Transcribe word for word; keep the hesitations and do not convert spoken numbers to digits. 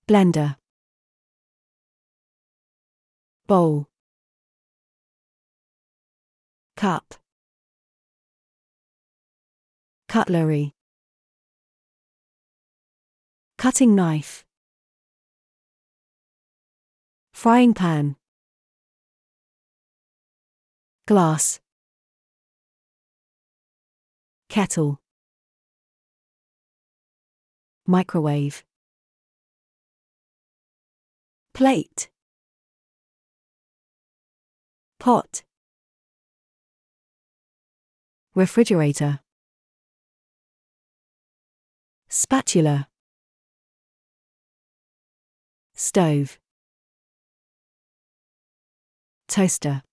blender, bowl, cup, cutlery, cutting knife, frying pan, glass, kettle, microwave, plate, pot, refrigerator, spatula, stove, toaster.